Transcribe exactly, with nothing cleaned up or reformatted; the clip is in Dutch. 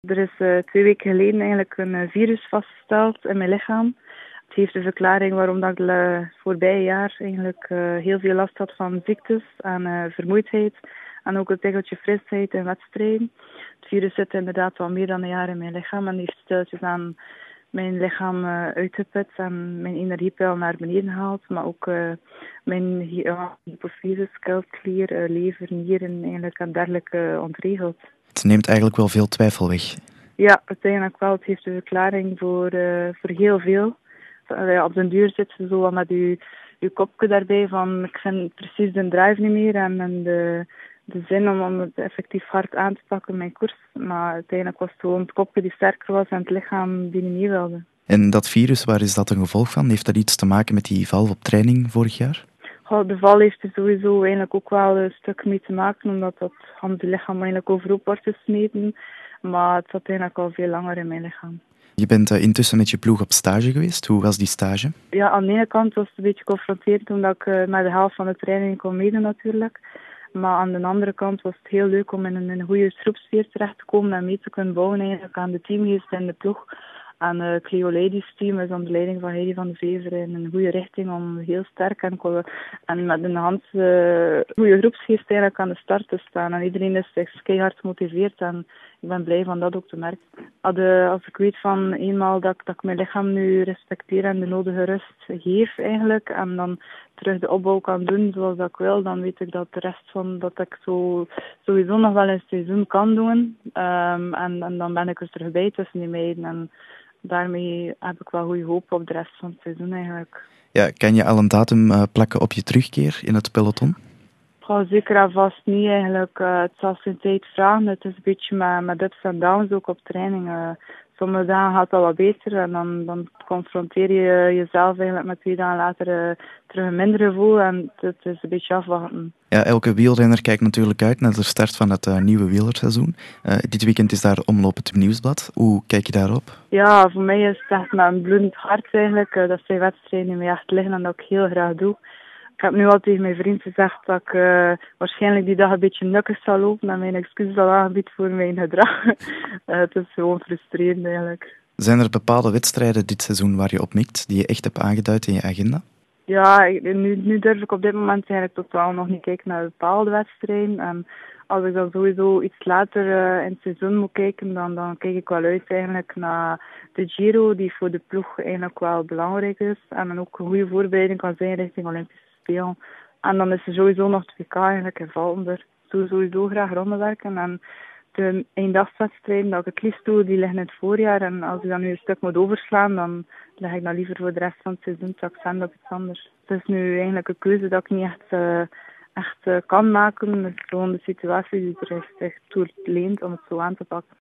Er is uh, twee weken geleden eigenlijk een uh, virus vastgesteld in mijn lichaam. Het heeft de verklaring waarom dat ik het voorbije jaar eigenlijk uh, heel veel last had van ziektes en uh, vermoeidheid. En ook een tikkeltje frisheid in wedstrijden. Het virus zit inderdaad al meer dan een jaar in mijn lichaam en heeft stiltjes aan mijn lichaam uh, uitgeput en mijn energiepeil naar beneden gehaald. Maar ook uh, mijn ja, hypofyse, skeletklier, uh, lever, nieren eigenlijk en dergelijke uh, ontregeld. Het neemt eigenlijk wel veel twijfel weg. Ja, uiteindelijk wel. Het heeft een verklaring voor, uh, voor heel veel. Uh, op den duur zit ze zo met je, je kopje daarbij van ik vind precies de drive niet meer en, en de, de zin om, om het effectief hard aan te pakken in mijn koers. Maar uiteindelijk was het gewoon het kopje die sterker was en het lichaam die niet mee wilde. En dat virus, waar is dat een gevolg van? Heeft dat iets te maken met die val op training vorig jaar? Goh, de val heeft er sowieso eigenlijk ook wel een stuk mee te maken, omdat dat van het lichaam eigenlijk overhoop wordt gesmeten. Maar het zat eigenlijk al veel langer in mijn lichaam. Je bent uh, intussen met je ploeg op stage geweest. Hoe was die stage? Ja, aan de ene kant was het een beetje confronterend, omdat ik uh, met de helft van de training kon meedoen natuurlijk. Maar aan de andere kant was het heel leuk om in een, in een goede groepsfeer terecht te komen en mee te kunnen bouwen eigenlijk aan de teamgeest in de ploeg. En het uh, Clio Ladies team is onder leiding van Heidi van de Vever in een goede richting om heel sterk en, en met een hand uh, goede groepsgeest eigenlijk aan de start te staan. En iedereen is zich keihard gemotiveerd en ik ben blij van dat ook te merken. Als, uh, als ik weet van eenmaal dat, dat ik mijn lichaam nu respecteer en de nodige rust geef eigenlijk en dan terug de opbouw kan doen zoals dat ik wil, dan weet ik dat de rest van dat ik zo sowieso nog wel een seizoen kan doen. Um, en, en dan ben ik er terug bij tussen die meiden en daarmee heb ik wel goede hoop op de rest van het seizoen eigenlijk. Ja, kan je al een datum uh, plakken op je terugkeer in het peloton? Goh, zeker en vast niet eigenlijk. Uh, het zal zijn tijd vragen. Het is een beetje met, met ups en downs ook op training. Uh, sommige dagen gaat dat wat beter en dan, dan confronteer je jezelf eigenlijk met twee dagen later uh, terug een minder gevoel en het is een beetje afwachten. Ja, elke wielrenner kijkt natuurlijk uit naar de start van het uh, nieuwe wielerseizoen. Uh, dit weekend is daar Omloop het Nieuwsblad. Hoe kijk je daarop? Ja, voor mij is het echt met een bloedend hart eigenlijk. Uh, dat zijn wedstrijden die mij echt liggen en dat ik heel graag doe. Ik heb nu al tegen mijn vriend gezegd dat ik uh, waarschijnlijk die dag een beetje nukkig zal lopen en mijn excuses zal aanbieden voor mijn gedrag. uh, het is gewoon frustrerend eigenlijk. Zijn er bepaalde wedstrijden dit seizoen waar je op mikt, die je echt hebt aangeduid in je agenda? Ja, nu, nu durf ik op dit moment eigenlijk totaal nog niet kijken naar bepaalde wedstrijden. En als ik dan sowieso iets later uh, in het seizoen moet kijken, dan, dan kijk ik wel uit eigenlijk naar de Giro, die voor de ploeg eigenlijk wel belangrijk is. En dan ook een goede voorbereiding kan zijn richting Olympische Spelen. En dan is er sowieso nog het W K eigenlijk in Valender. Ik zou sowieso graag rondewerken. En de eendagswedstrijden dat ik het liefst doe, die liggen in het voorjaar. En als ik dan nu een stuk moet overslaan, dan leg ik dan liever voor de rest van het seizoen te accent op iets anders. Het is nu eigenlijk een keuze dat ik niet echt, uh, echt uh, kan maken. Het is gewoon de situatie die er zich toe leent om het zo aan te pakken.